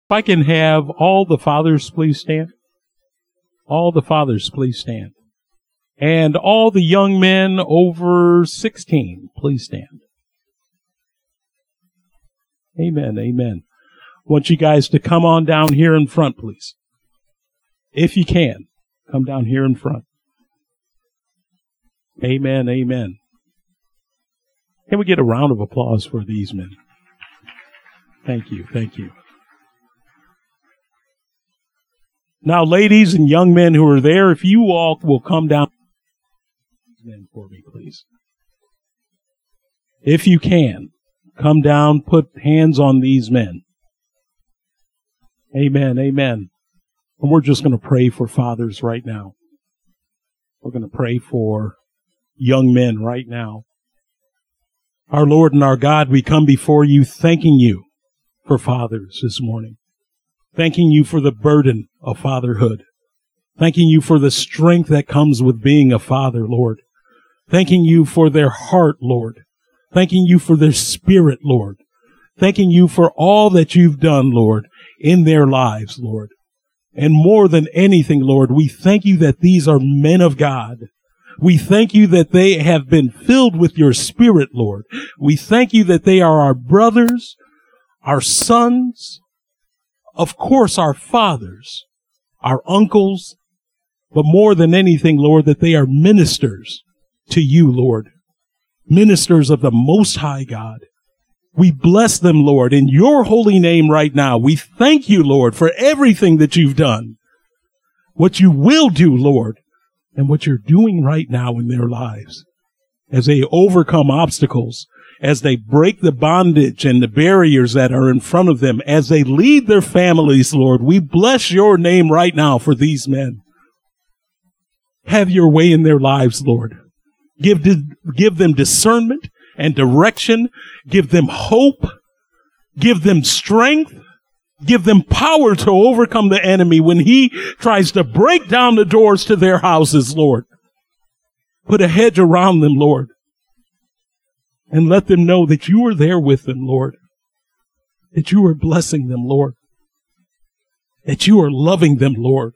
If I can have all the fathers please stand. All the fathers please stand. And all the young men over 16 please stand. Amen, amen. I want you guys to come on down here in front, please. If you can, come down here in front. Amen, amen. Can we get a round of applause for these men? Thank you, thank you. Now, ladies and young men who are there, if you all will come down for me, please. If you can, come down, put hands on these men. Amen, amen. And we're just going to pray for fathers right now. We're going to pray for young men right now. Our Lord and our God, we come before you thanking you for fathers this morning. Thanking you for the burden of fatherhood. Thanking you for the strength that comes with being a father, Lord. Thanking you for their heart, Lord. Thanking you for their spirit, Lord. Thanking you for all that you've done, Lord, in their lives, Lord. And more than anything, Lord, we thank you that these are men of God. We thank you that they have been filled with your spirit, Lord. We thank you that they are our brothers, our sons, of course, our fathers, our uncles, but more than anything, Lord, that they are ministers to you, Lord. Ministers of the Most High God. We bless them, Lord, in your holy name right now. We thank you, Lord, for everything that you've done, what you will do, Lord, and what you're doing right now in their lives as they overcome obstacles, as they break the bondage and the barriers that are in front of them, as they lead their families, Lord. We bless your name right now for these men. Have your way in their lives, Lord. Give them discernment and direction. Give them hope. Give them strength. Give them power to overcome the enemy when he tries to break down the doors to their houses, Lord. Put a hedge around them, Lord. And let them know that you are there with them, Lord. That you are blessing them, Lord. That you are loving them, Lord.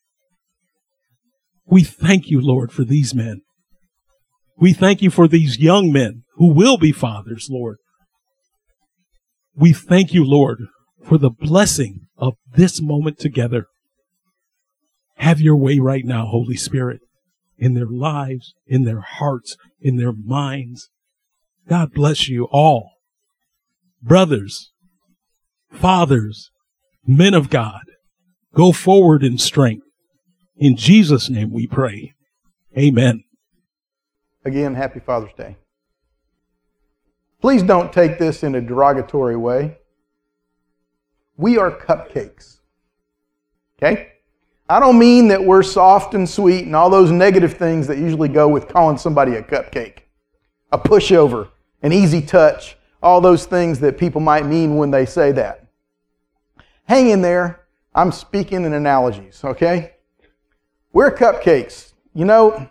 We thank you, Lord, for these men. We thank you for these young men who will be fathers, Lord. We thank you, Lord, for the blessing of this moment together. Have your way right now, Holy Spirit, in their lives, in their hearts, in their minds. God bless you all. Brothers, fathers, men of God, go forward in strength. In Jesus' name we pray. Amen. Again, happy Father's Day. Please don't take this in a derogatory way. We are cupcakes. Okay? I don't mean that we're soft and sweet and all those negative things that usually go with calling somebody a cupcake, a pushover, an easy touch, all those things that people might mean when they say that. Hang in there. I'm speaking in analogies, okay? We're cupcakes. You know,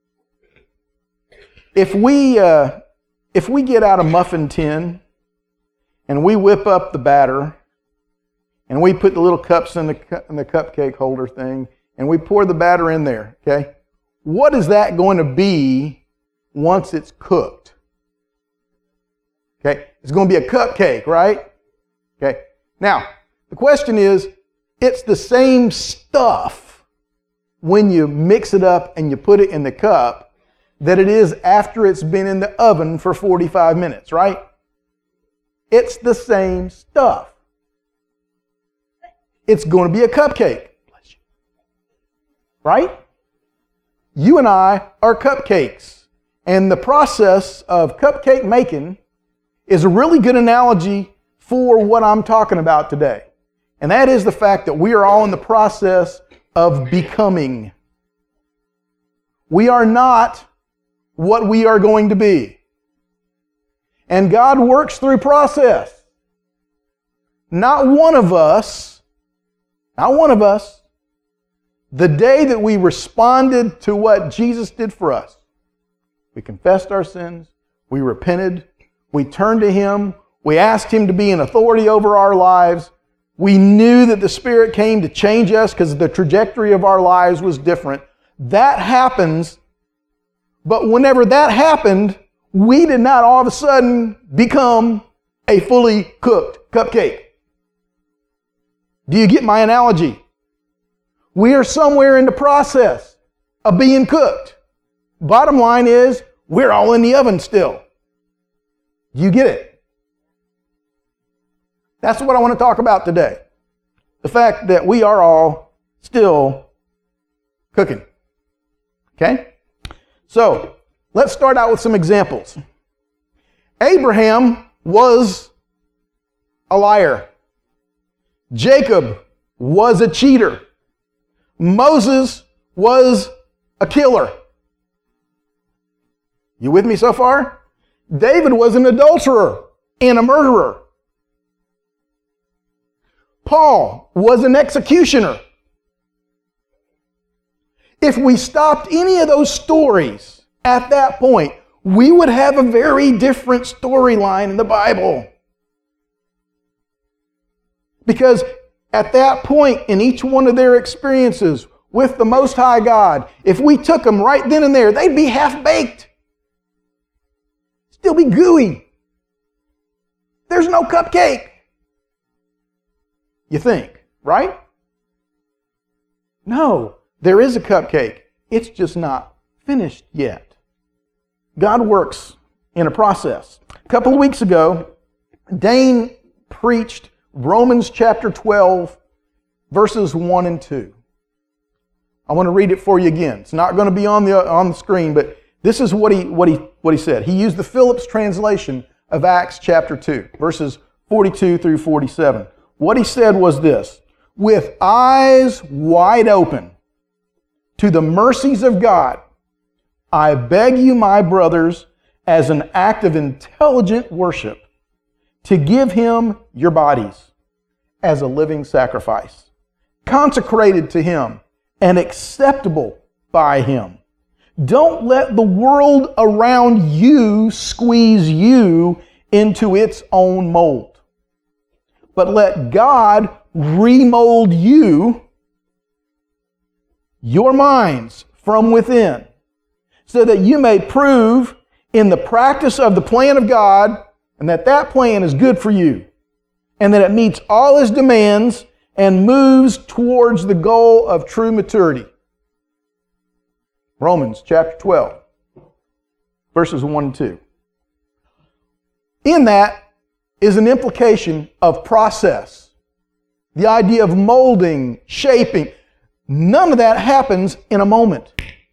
if we get out a muffin tin and we whip up the batter and we put the little cups in the cupcake holder thing and we pour the batter in there, okay? What is that going to be once it's cooked? Okay, it's going to be a cupcake, right? Okay. Now, the question is, it's the same stuff when you mix it up and you put it in the cup that it is after it's been in the oven for 45 minutes, right? It's the same stuff. It's going to be a cupcake. Right? You and I are cupcakes. And the process of cupcake making is a really good analogy for what I'm talking about today. And that is the fact that we are all in the process of becoming. We are not what we are going to be. And God works through process. Not one of us, the day that we responded to what Jesus did for us, we confessed our sins, we repented, we turned to Him, we asked Him to be an authority over our lives, We knew that the Spirit came to change us because the trajectory of our lives was different. That happens, but whenever that happened, we did not all of a sudden become a fully cooked cupcake. Do you get my analogy? We are somewhere in the process of being cooked. Bottom line is, we're all in the oven still. Do you get it? That's what I want to talk about today. The fact that we are all still cooking. Okay? So, let's start out with some examples. Abraham was a liar. Jacob was a cheater. Moses was a killer. You with me so far? David was an adulterer and a murderer. Paul was an executioner. If we stopped any of those stories at that point, we would have a very different storyline in the Bible. Because at that point in each one of their experiences with the Most High God, if we took them right then and there, they'd be half-baked. Still be gooey. There's no cupcake. You think, right? No, there is a cupcake. It's just not finished yet. God works in a process. A couple of weeks ago, Dane preached Romans chapter 12, verses 1 and 2. I want to read it for you again. It's not going to be on the screen, but this is what he said. He used the Phillips translation of Acts chapter 2, verses 42 through 47. What he said was this: with eyes wide open to the mercies of God, I beg you, my brothers, as an act of intelligent worship, to give Him your bodies as a living sacrifice, consecrated to Him and acceptable by Him. Don't let the world around you squeeze you into its own mold, but let God remold you, your minds from within, so that you may prove in the practice of the plan of God, and that plan is good for you, and that it meets all His demands and moves towards the goal of true maturity. Romans chapter 12, verses 1 and 2. In that is an implication of process. The idea of molding, shaping. None of that happens in a moment.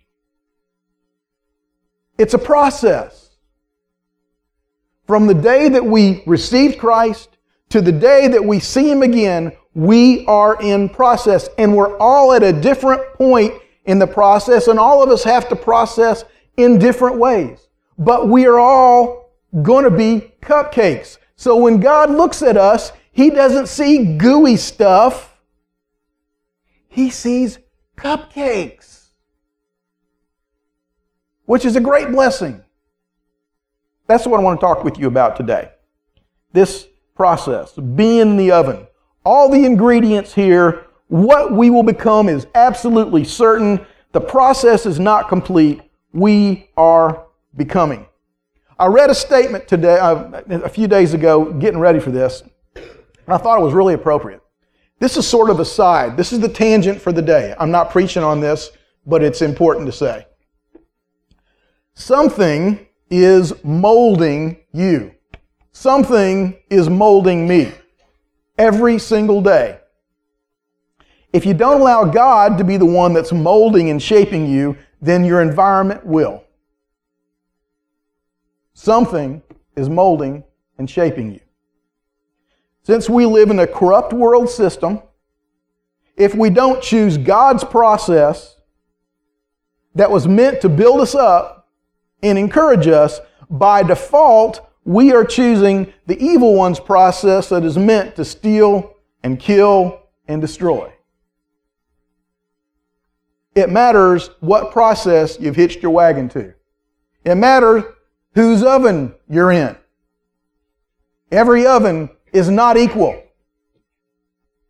It's a process. From the day that we received Christ to the day that we see Him again, we are in process. And we're all at a different point in the process, and all of us have to process in different ways. But we are all going to be cupcakes. So when God looks at us, He doesn't see gooey stuff. He sees cupcakes, which is a great blessing. That's what I want to talk with you about today. This process, being in the oven. All the ingredients here, what we will become is absolutely certain. The process is not complete. We are becoming. I read a statement today, a few days ago, getting ready for this, and I thought it was really appropriate. This is sort of a side. This is the tangent for the day. I'm not preaching on this, but it's important to say. Something is molding you. Something is molding me every single day. If you don't allow God to be the one that's molding and shaping you, then your environment will. Something is molding and shaping you. Since we live in a corrupt world system, if we don't choose God's process that was meant to build us up and encourage us, by default, we are choosing the evil one's process that is meant to steal and kill and destroy. It matters what process you've hitched your wagon to. It matters whose oven you're in. Every oven is not equal.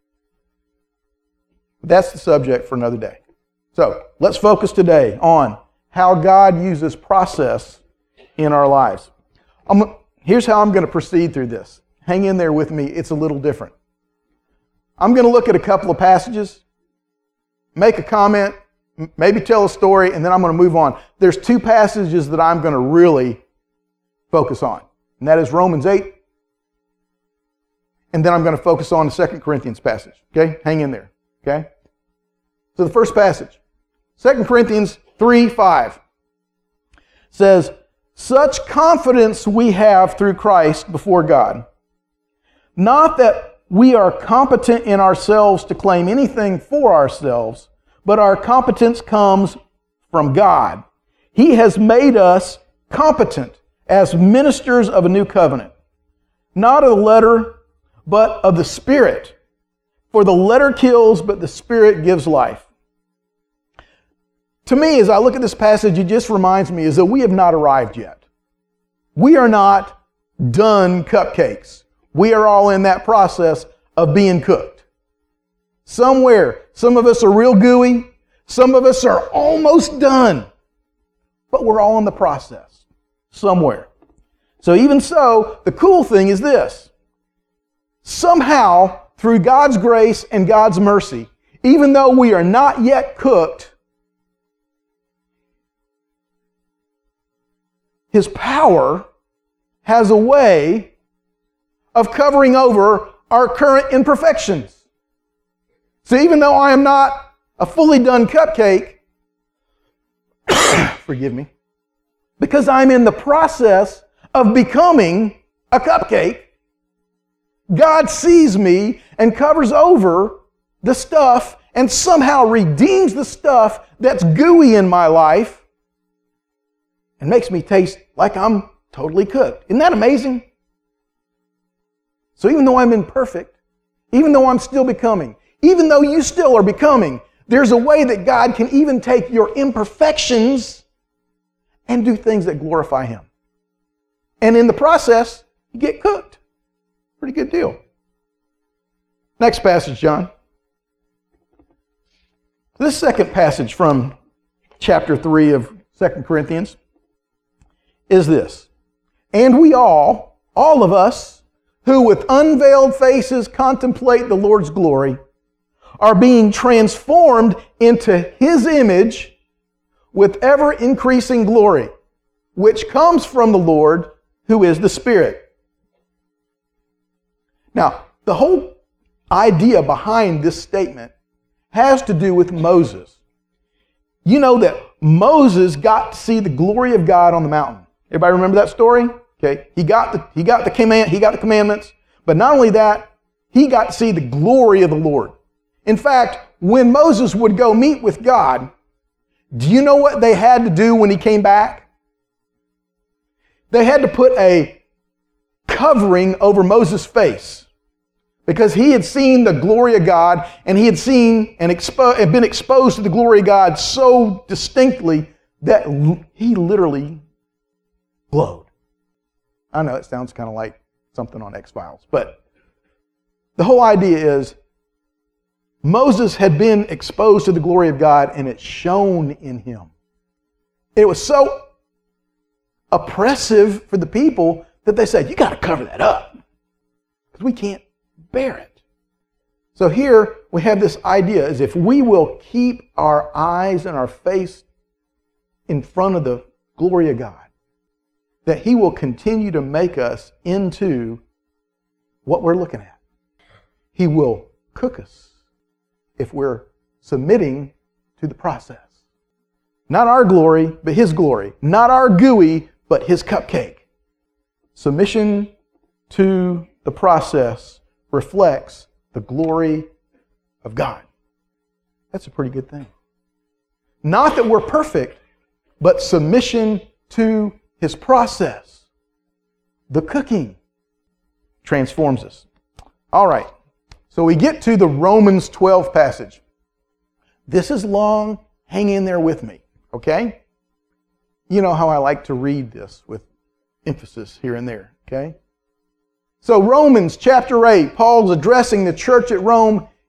But that's the subject for another day. So let's focus today on how God uses process in our lives. Here's how I'm going to proceed through this. Hang in there with me. It's a little different. I'm going to look at a couple of passages, make a comment, maybe tell a story, and then I'm going to move on. There's two passages that I'm going to really focus on, and that is Romans 8, and then I'm going to focus on the 2 Corinthians passage. Okay? Hang in there. Okay? So the first passage, 2 Corinthians 3:5 says, "Such confidence we have through Christ before God. Not that we are competent in ourselves to claim anything for ourselves, but our competence comes from God. He has made us competent as ministers of a new covenant, not of the letter, but of the Spirit. For the letter kills, but the Spirit gives life." To me, as I look at this passage, it just reminds me is that we have not arrived yet. We are not done cupcakes. We are all in that process of being cooked. Somewhere, some of us are real gooey, some of us are almost done, but we're all in the process somewhere. So even so, the cool thing is this. Somehow, through God's grace and God's mercy, even though we are not yet cooked, His power has a way of covering over our current imperfections. So even though I am not a fully done cupcake, forgive me, because I'm in the process of becoming a cupcake, God sees me and covers over the stuff and somehow redeems the stuff that's gooey in my life and makes me taste like I'm totally cooked. Isn't that amazing? So even though I'm imperfect, even though I'm still becoming, even though you still are becoming, there's a way that God can even take your imperfections and do things that glorify Him. And in the process, you get cooked. Pretty good deal. Next passage, John. This second passage from chapter 3 of 2 Corinthians is this. "And we all of us, who with unveiled faces contemplate the Lord's glory, are being transformed into His image with ever-increasing glory, which comes from the Lord, who is the Spirit." Now, the whole idea behind this statement has to do with Moses. You know that Moses got to see the glory of God on the mountain. Everybody remember that story? Okay, he got the commandments, but not only that, he got to see the glory of the Lord. In fact, when Moses would go meet with God, do you know what they had to do when he came back? They had to put a covering over Moses' face because he had seen the glory of God and he had seen and been exposed to the glory of God so distinctly that he literally glowed. I know it sounds kind of like something on X-Files, but the whole idea is Moses had been exposed to the glory of God and it shone in him. It was so oppressive for the people that they said, "You got to cover that up because we can't bear it." So here we have this idea is if we will keep our eyes and our face in front of the glory of God, that He will continue to make us into what we're looking at. He will cook us if we're submitting to the process. Not our glory, but His glory. Not our gooey, but His cupcake. Submission to the process reflects the glory of God. That's a pretty good thing. Not that we're perfect, but submission to His process. The cooking transforms us. All right, so we get to the Romans 12 passage. This is long. Hang in there with me, okay? You know how I like to read this with emphasis here and there, okay? So Romans chapter 8, Paul's addressing the church at Rome,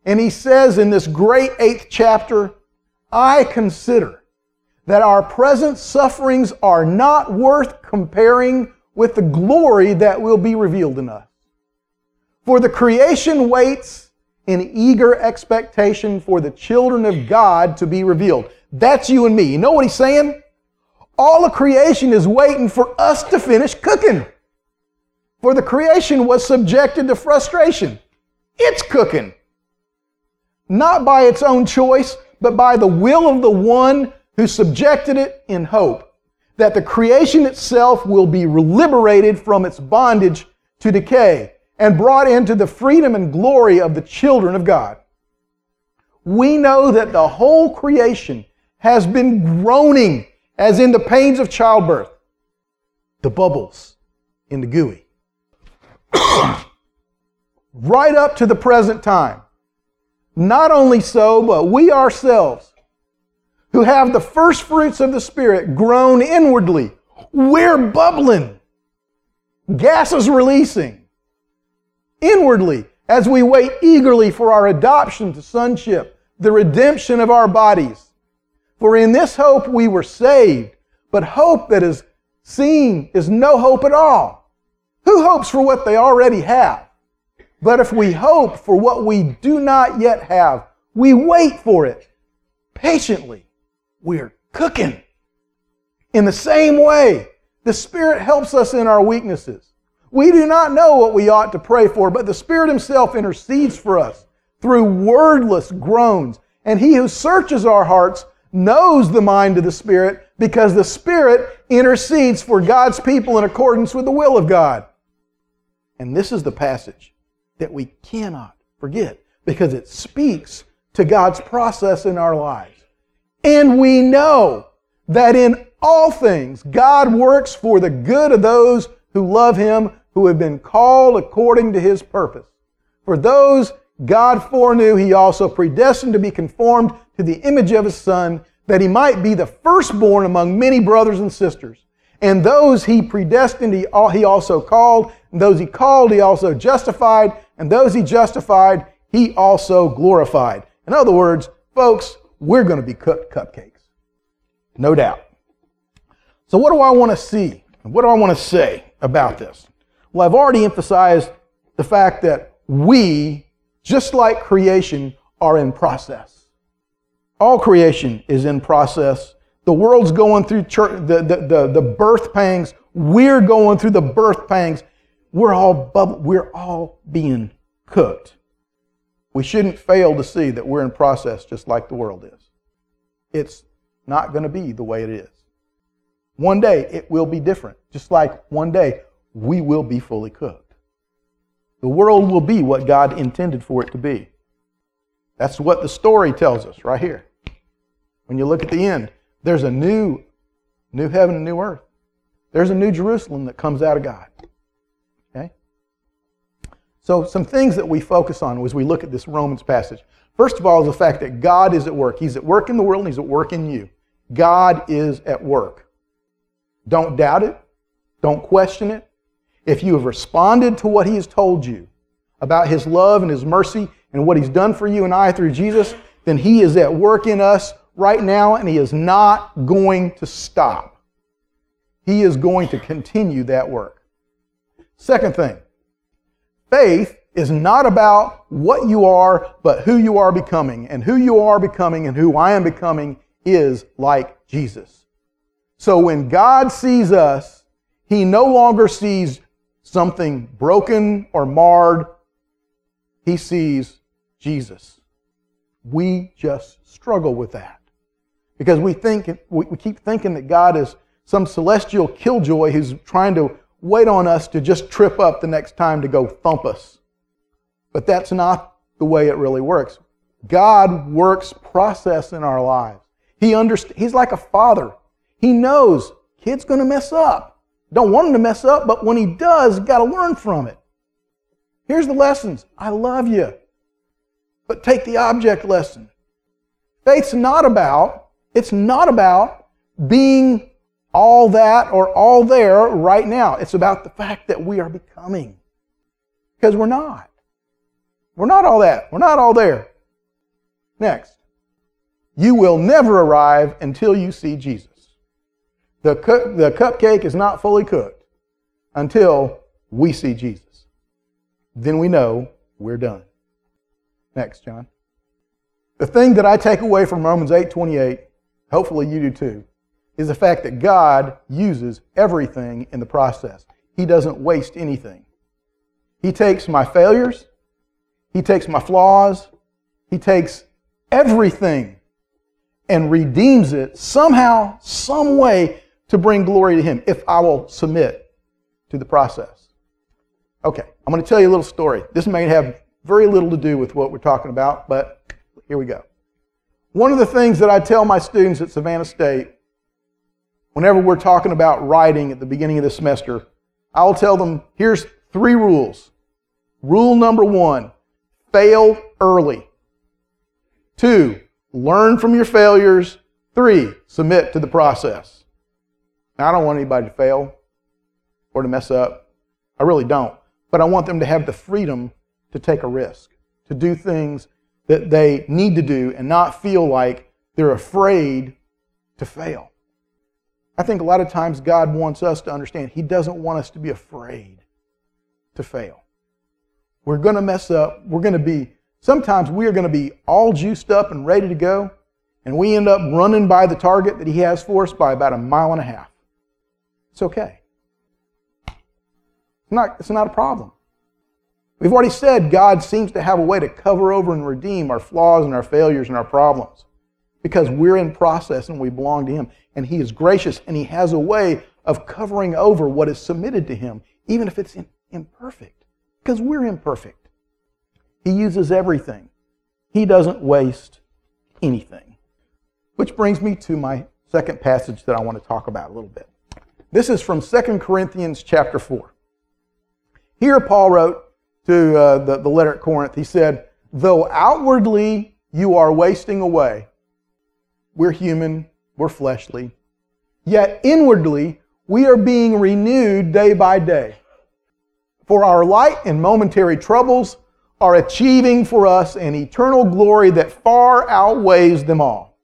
And he says in this great 8th chapter, I consider that our present sufferings are not worth comparing with the glory that will be revealed in us. For the creation waits in eager expectation for the children of God to be revealed. That's you and me. You know what he's saying? All of creation is waiting for us to finish cooking. For the creation was subjected to frustration. It's cooking. Not by its own choice, but by the will of the one who subjected it in hope that the creation itself will be liberated from its bondage to decay and brought into the freedom and glory of the children of God. We know that the whole creation has been groaning as in the pains of childbirth, the bubbles in the gooey, right up to the present time. Not only so, but we ourselves, who have the first fruits of the Spirit, groan inwardly. We're bubbling. Gases releasing inwardly as we wait eagerly for our adoption to sonship, the redemption of our bodies. For in this hope we were saved, but hope that is seen is no hope at all. Who hopes for what they already have? But if we hope for what we do not yet have, we wait for it patiently. We're cooking. In the same way, the Spirit helps us in our weaknesses. We do not know what we ought to pray for, but the Spirit Himself intercedes for us through wordless groans. And He who searches our hearts knows the mind of the Spirit, because the Spirit intercedes for God's people in accordance with the will of God. And this is the passage that we cannot forget, because it speaks to God's process in our lives. And we know that in all things God works for the good of those who love Him, who have been called according to His purpose. For those God foreknew, He also predestined to be conformed to the image of His Son, that He might be the firstborn among many brothers and sisters. And those He predestined, He also called. And those He called, He also justified. And those He justified, He also glorified. In other words, folks, we're going to be cooked cupcakes. No doubt. So what do I want to see? What do I want to say about this? Well, I've already emphasized the fact that we, just like creation, are in process. All creation is in process. The world's going through the birth pangs. We're going through the birth pangs. We're all being cooked. We shouldn't fail to see that we're in process just like the world is. It's not going to be the way it is. One day it will be different. Just like one day we will be fully cooked. The world will be what God intended for it to be. That's what the story tells us right here. When you look at the end, there's a new heaven and new earth. There's a new Jerusalem that comes out of God. Okay? So some things that we focus on as we look at this Romans passage. First of all is the fact that God is at work. He's at work in the world and He's at work in you. God is at work. Don't doubt it. Don't question it. If you have responded to what He has told you about His love and His mercy and what He's done for you and I through Jesus, then He is at work in us right now, and He is not going to stop. He is going to continue that work. Second thing, faith is not about what you are, but who you are becoming. And who you are becoming and who I am becoming is like Jesus. So when God sees us, He no longer sees something broken or marred. He sees Jesus. We just struggle with that. Because we keep thinking that God is some celestial killjoy who's trying to wait on us to just trip up the next time to go thump us. But that's not the way it really works. God works process in our lives. He's like a father. He knows kid's going to mess up. Don't want him to mess up, but when he does, got to learn from it. Here's the lessons. I love you. But take the object lesson. Faith's not about being all that or all there right now. It's about the fact that we are becoming. Because we're not. We're not all that. We're not all there. Next, you will never arrive until you see Jesus. The cupcake is not fully cooked until we see Jesus. Then we know we're done. Next, John. The thing that I take away from Romans 8:28, hopefully you do too, is the fact that God uses everything in the process. He doesn't waste anything. He takes my failures, He takes my flaws, He takes everything and redeems it somehow, some way to bring glory to Him if I will submit to the process. Okay, I'm going to tell you a little story. This may have very little to do with what we're talking about, but here we go. One of the things that I tell my students at Savannah State, whenever we're talking about writing at the beginning of the semester, I'll tell them, here's 3 rules. Rule number 1, fail early. 2, learn from your failures. 3, submit to the process. Now, I don't want anybody to fail or to mess up. I really don't. But I want them to have the freedom to take a risk, to do things that they need to do and not feel like they're afraid to fail. I think a lot of times God wants us to understand He doesn't want us to be afraid to fail. We're going to mess up. Sometimes we are going to be all juiced up and ready to go, and we end up running by the target that He has for us by about 1.5 miles. It's okay. It's not a problem. We've already said God seems to have a way to cover over and redeem our flaws and our failures and our problems because we're in process and we belong to Him. And He is gracious and He has a way of covering over what is submitted to Him, even if it's imperfect, because we're imperfect. He uses everything. He doesn't waste anything. Which brings me to my second passage that I want to talk about a little bit. This is from 2 Corinthians chapter 4. Here Paul wrote to the letter at Corinth, he said, though outwardly you are wasting away, we're human, we're fleshly, yet inwardly we are being renewed day by day. For our light and momentary troubles are achieving for us an eternal glory that far outweighs them all.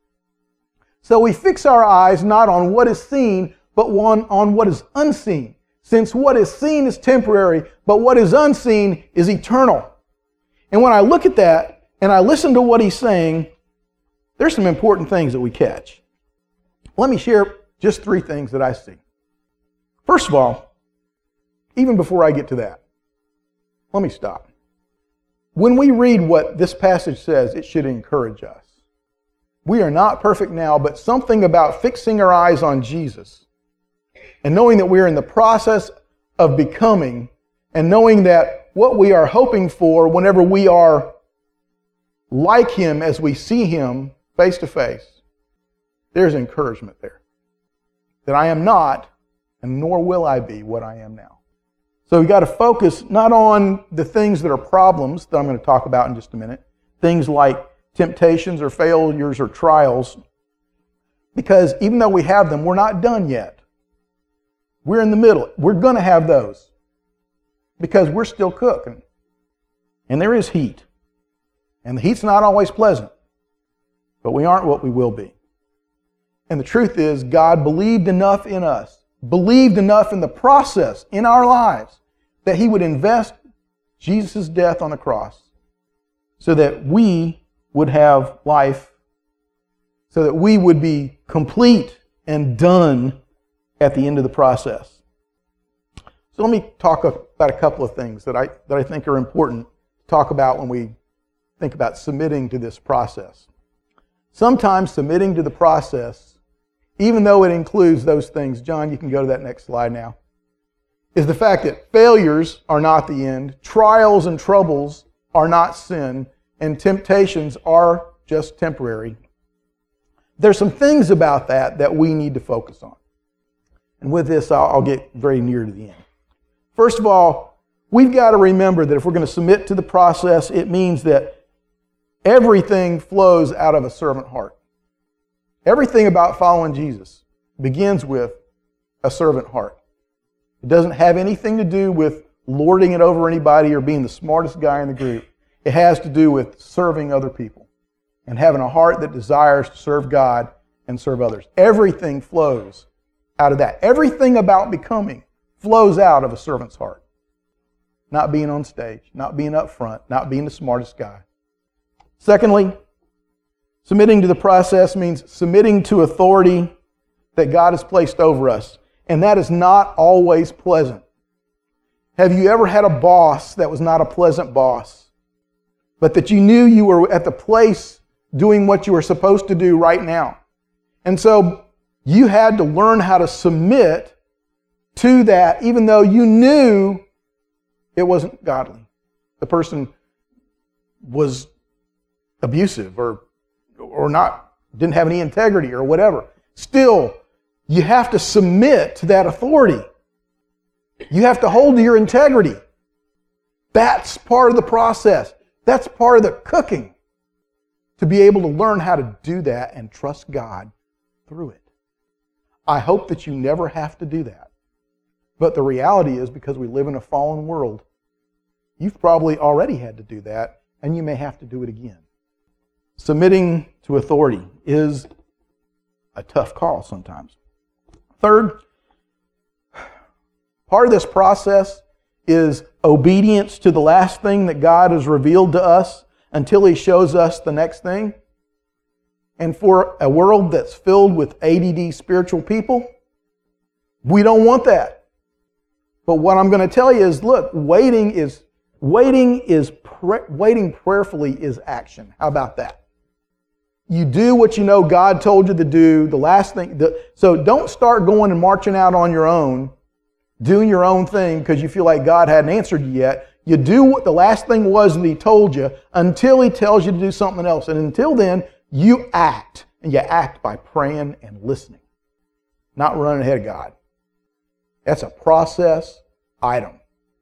So we fix our eyes not on what is seen, but on what is unseen. Since what is seen is temporary, but what is unseen is eternal. And when I look at that and I listen to what he's saying, there's some important things that we catch. Let me share just 3 things that I see. First of all, even before I get to that, let me stop. When we read what this passage says, it should encourage us. We are not perfect now, but something about fixing our eyes on Jesus and knowing that we're in the process of becoming, and knowing that what we are hoping for whenever we are like Him as we see Him face to face, there's encouragement there. That I am not, and nor will I be what I am now. So we've got to focus not on the things that are problems that I'm going to talk about in just a minute, things like temptations or failures or trials, because even though we have them, we're not done yet. We're in the middle. We're going to have those because we're still cooking. And there is heat. And the heat's not always pleasant. But we aren't what we will be. And the truth is, God believed enough in us, believed enough in the process in our lives that He would invest Jesus' death on the cross so that we would have life, so that we would be complete and done at the end of the process. So let me talk about a couple of things that I think are important to talk about when we think about submitting to this process. Sometimes submitting to the process, even though it includes those things, John, you can go to that next slide now, is the fact that failures are not the end, trials and troubles are not sin, and temptations are just temporary. There's some things about that we need to focus on. And with this, I'll get very near to the end. First of all, we've got to remember that if we're going to submit to the process, it means that everything flows out of a servant heart. Everything about following Jesus begins with a servant heart. It doesn't have anything to do with lording it over anybody or being the smartest guy in the group. It has to do with serving other people. and having a heart that desires to serve God and serve others. Everything flows out of that. Everything about becoming flows out of a servant's heart. Not being on stage, not being up front, not being the smartest guy. Secondly, submitting to the process means submitting to authority that God has placed over us. And that is not always pleasant. Have you ever had a boss that was not a pleasant boss, but that you knew you were at the place doing what you were supposed to do right now? And so you had to learn how to submit to that, even though you knew it wasn't godly. The person was abusive or not, didn't have any integrity or whatever. Still, you have to submit to that authority. You have to hold to your integrity. That's part of the process. That's part of the cooking. To be able to learn how to do that and trust God through it. I hope that you never have to do that. But the reality is, because we live in a fallen world, you've probably already had to do that, and you may have to do it again. Submitting to authority is a tough call sometimes. Third, part of this process is obedience to the last thing that God has revealed to us until He shows us the next thing. And for a world that's filled with ADD spiritual people, we don't want that. But what I'm going to tell you is, look, waiting prayerfully is action. How about that? You do what you know God told you to do. The last thing. So don't start going and marching out on your own, doing your own thing because you feel like God hadn't answered you yet. You do what the last thing was that He told you until He tells you to do something else. And until then, you act. And you act by praying and listening, not running ahead of God. That's a process item.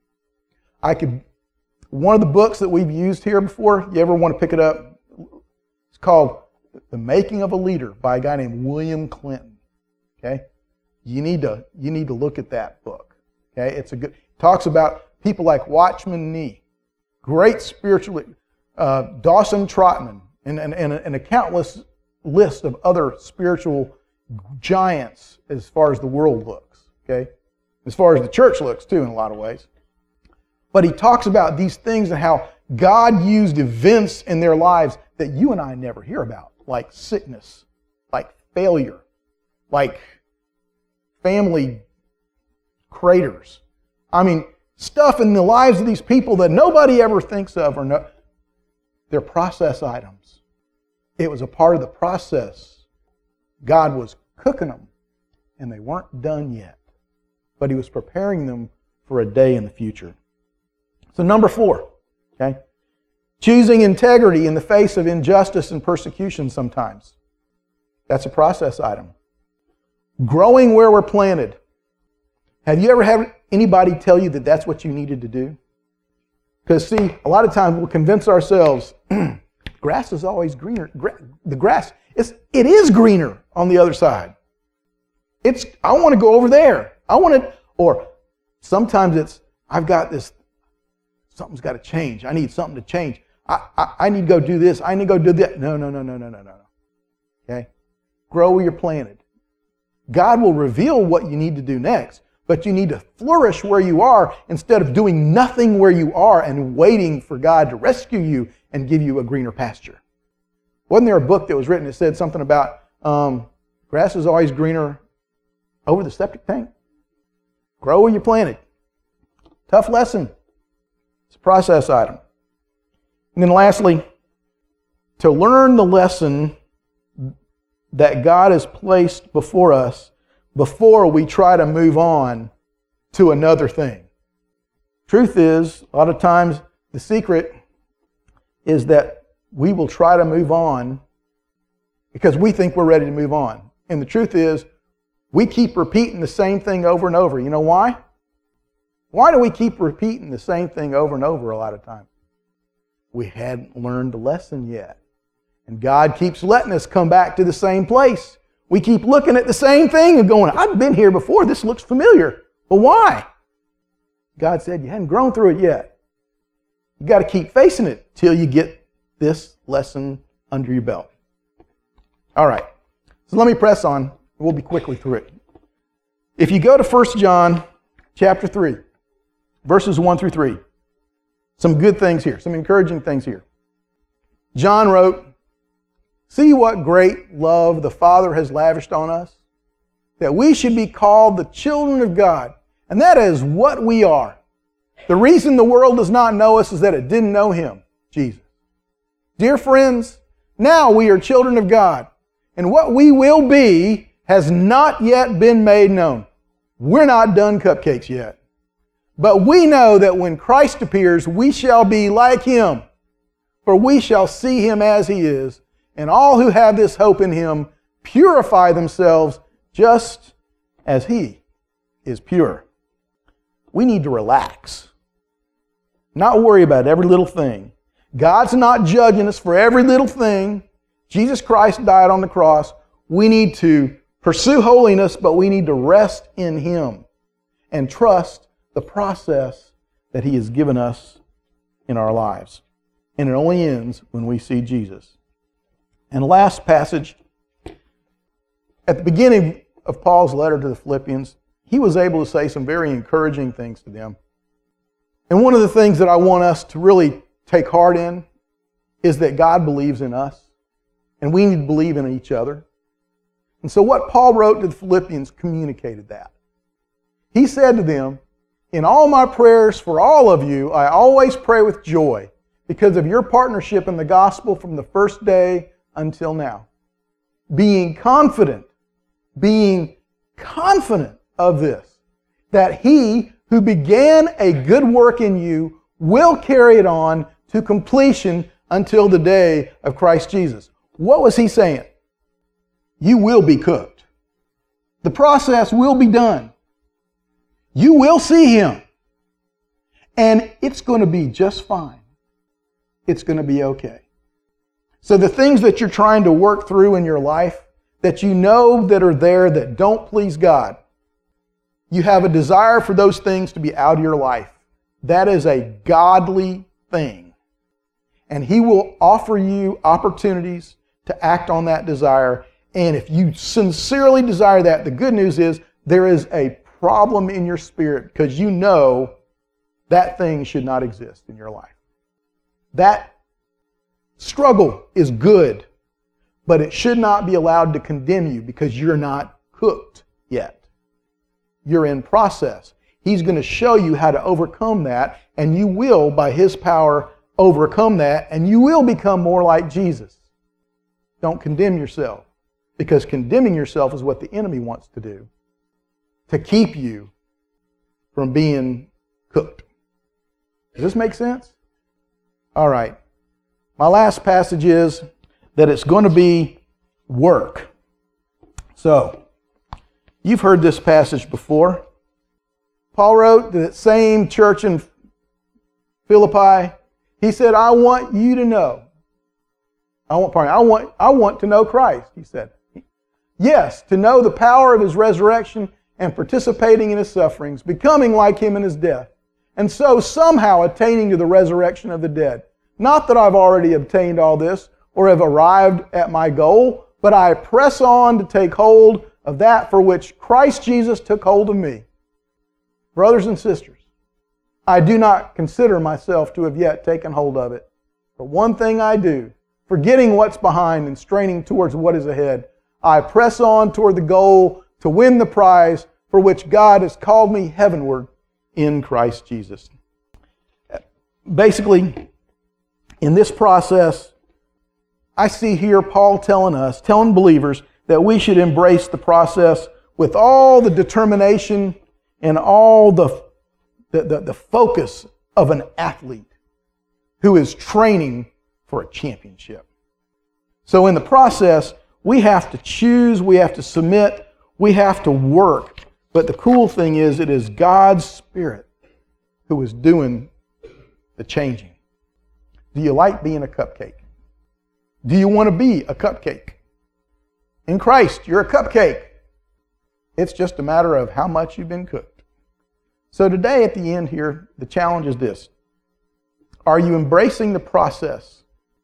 One of the books that we've used here before, you ever want to pick it up? It's called The Making of a Leader by a guy named William Clinton. Okay? You need to look at that book. Okay? It talks about people like Watchman Nee, great spiritual, Dawson Trotman, and a countless list of other spiritual giants as far as the world looks. Okay? As far as the church looks, too, in a lot of ways. But he talks about these things and how God used events in their lives that you and I never hear about, like sickness, like failure, like family craters. I mean, stuff in the lives of these people that nobody ever thinks of or they're process items. It was a part of the process. God was cooking them, and they weren't done yet. But He was preparing them for a day in the future. So number 4, okay? Choosing integrity in the face of injustice and persecution sometimes. That's a process item. Growing where we're planted. Have you ever had anybody tell you that that's what you needed to do? Because see, a lot of times we'll convince ourselves, grass is always greener. The grass, it is greener on the other side. I want to go over there. Or sometimes I've got this, something's got to change. I need something to change. I need to go do this. I need to go do that. No. Okay? Grow where you're planted. God will reveal what you need to do next, but you need to flourish where you are instead of doing nothing where you are and waiting for God to rescue you and give you a greener pasture. Wasn't there a book that was written that said something about grass is always greener over the septic tank? Grow where you're planted. Tough lesson. It's a process item. And then lastly, to learn the lesson that God has placed before us before we try to move on to another thing. Truth is, a lot of times the secret is that we will try to move on because we think we're ready to move on. And the truth is, we keep repeating the same thing over and over. You know why? Why do we keep repeating the same thing over and over a lot of times? We hadn't learned the lesson yet. And God keeps letting us come back to the same place. We keep looking at the same thing and going, I've been here before. This looks familiar. But why? God said, you hadn't grown through it yet. You got to keep facing it till you get this lesson under your belt. All right. So let me press on. We'll be quickly through it. If you go to 1 John chapter 3, verses 1 through 3, some good things here, some encouraging things here. John wrote, "See what great love the Father has lavished on us, that we should be called the children of God. And that is what we are. The reason the world does not know us is that it didn't know Him, Jesus. Dear friends, now we are children of God, and what we will be has not yet been made known." We're not done cupcakes yet. "But we know that when Christ appears, we shall be like Him, for we shall see Him as He is. And all who have this hope in Him purify themselves just as He is pure." We need to relax. Not worry about every little thing. God's not judging us for every little thing. Jesus Christ died on the cross. We need to pursue holiness, but we need to rest in Him and trust the process that He has given us in our lives. And it only ends when we see Jesus. And last passage, at the beginning of Paul's letter to the Philippians, he was able to say some very encouraging things to them. And one of the things that I want us to really take heart in is that God believes in us, and we need to believe in each other. And so what Paul wrote to the Philippians communicated that. He said to them, "In all my prayers for all of you, I always pray with joy because of your partnership in the gospel from the first day until now. Being confident of this, that He who began a good work in you will carry it on to completion until the day of Christ Jesus." What was he saying? You will be cooked. The process will be done. You will see Him. And it's going to be just fine. It's going to be okay. So the things that you're trying to work through in your life, that you know that are there that don't please God, you have a desire for those things to be out of your life. That is a godly thing. And He will offer you opportunities to act on that desire. And if you sincerely desire that, the good news is there is a problem in your spirit because you know that thing should not exist in your life. That struggle is good, but it should not be allowed to condemn you because you're not cooked yet. You're in process. He's going to show you how to overcome that, and you will, by His power, overcome that, and you will become more like Jesus. Don't condemn yourself, because condemning yourself is what the enemy wants to do, to keep you from being cooked. Does this make sense? All right. My last passage is that it's going to be work. So, you've heard this passage before. Paul wrote to that same church in Philippi. He said, I want you to know. I want to know Christ, he said. Yes, to know the power of His resurrection and participating in His sufferings, becoming like Him in His death, and so somehow attaining to the resurrection of the dead. Not that I've already obtained all this or have arrived at my goal, but I press on to take hold of that for which Christ Jesus took hold of me. Brothers and sisters, I do not consider myself to have yet taken hold of it. But one thing I do, forgetting what's behind and straining towards what is ahead, I press on toward the goal to win the prize for which God has called me heavenward in Christ Jesus. Basically, in this process, I see here Paul telling believers that we should embrace the process with all the determination and all the focus of an athlete who is training for a championship. So in the process, we have to choose, we have to submit, we have to work. But the cool thing is, it is God's Spirit who is doing the changing. Do you like being a cupcake? Do you want to be a cupcake? In Christ, you're a cupcake. It's just a matter of how much you've been cooked. So today at the end here, the challenge is this. Are you embracing the process?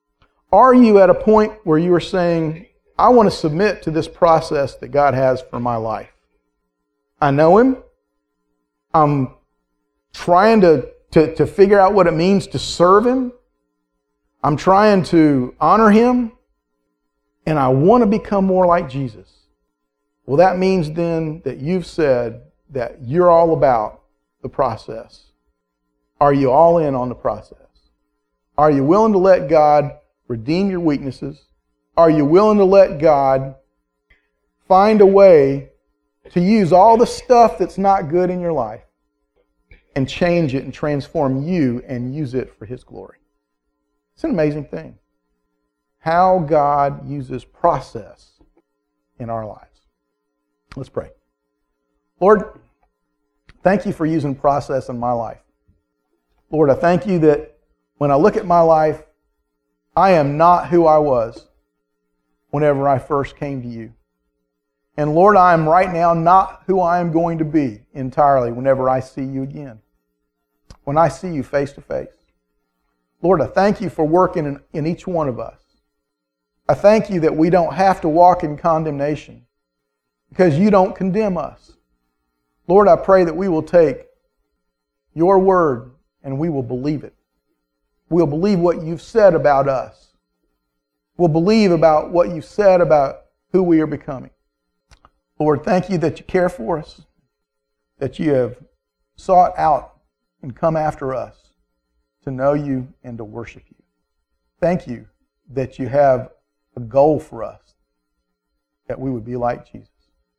Are you at a point where you are saying, I want to submit to this process that God has for my life? I know Him. I'm trying to figure out what it means to serve Him. I'm trying to honor Him. And I want to become more like Jesus. Well, that means then that you've said that you're all about the process. Are you all in on the process? Are you willing to let God redeem your weaknesses? Are you willing to let God find a way to use all the stuff that's not good in your life and change it and transform you and use it for His glory? It's an amazing thing how God uses process in our lives. Let's pray. Lord, thank You for using process in my life. Lord, I thank You that when I look at my life, I am not who I was whenever I first came to You. And Lord, I am right now not who I am going to be entirely whenever I see You again. When I see You face to face. Lord, I thank You for working in each one of us. I thank You that we don't have to walk in condemnation because You don't condemn us. Lord, I pray that we will take Your word and we will believe it. We'll believe what You've said about us. We'll believe about what You've said about who we are becoming. Lord, thank You that You care for us, that You have sought out and come after us to know You and to worship You. Thank You that You have a goal for us, that we would be like Jesus.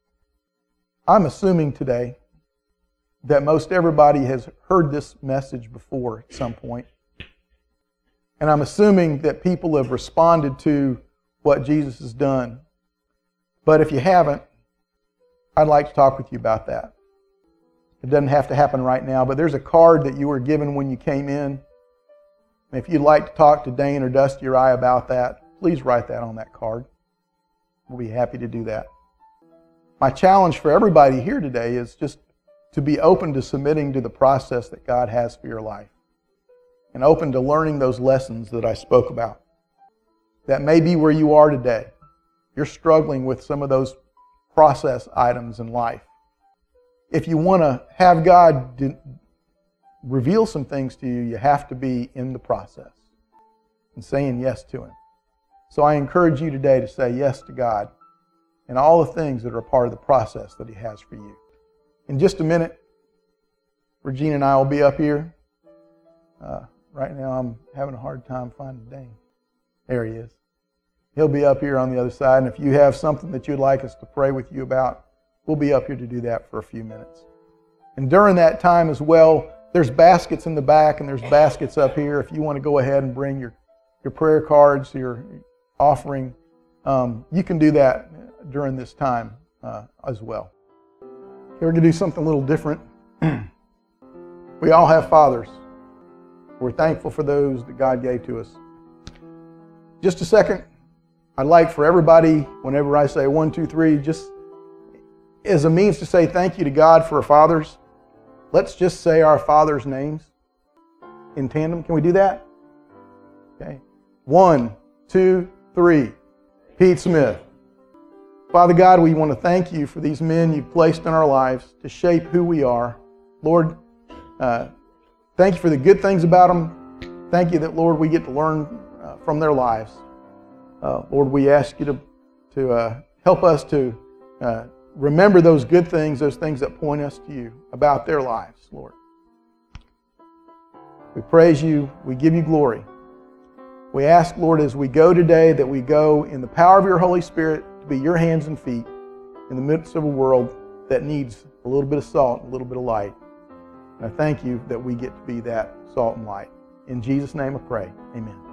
I'm assuming today that most everybody has heard this message before at some point. And I'm assuming that people have responded to what Jesus has done. But if you haven't, I'd like to talk with you about that. It doesn't have to happen right now, but there's a card that you were given when you came in. And if you'd like to talk to Dane or Dusty or I about that, please write that on that card. We'll be happy to do that. My challenge for everybody here today is just to be open to submitting to the process that God has for your life. And open to learning those lessons that I spoke about. That may be where you are today. You're struggling with some of those process items in life. If you want to have God reveal some things to you, you have to be in the process and saying yes to Him. So I encourage you today to say yes to God and all the things that are a part of the process that He has for you. In just a minute, Regina and I will be up here. Right now I'm having a hard time finding Dane. There he is. He'll be up here on the other side, and if you have something that you'd like us to pray with you about, we'll be up here to do that for a few minutes. And during that time as well, there's baskets in the back and there's baskets up here. If you want to go ahead and bring your prayer cards, your offering, you can do that during this time as well. We're going to do something a little different. We all have fathers. We're thankful for those that God gave to us. Just a second. I'd like for everybody, whenever I say 1, 2, 3, just as a means to say thank you to God for our fathers, let's just say our fathers' names in tandem. Can we do that? Okay. 1, 2, 3. Pete Smith. Father God, we want to thank You for these men You've placed in our lives to shape who we are. Lord, thank You for the good things about them. Thank You that, Lord, we get to learn from their lives. Lord, we ask You to help us to remember those good things, those things that point us to You about their lives, Lord. We praise You. We give You glory. We ask, Lord, as we go today, that we go in the power of Your Holy Spirit to be Your hands and feet in the midst of a world that needs a little bit of salt and a little bit of light. And I thank You that we get to be that salt and light. In Jesus' name I pray. Amen.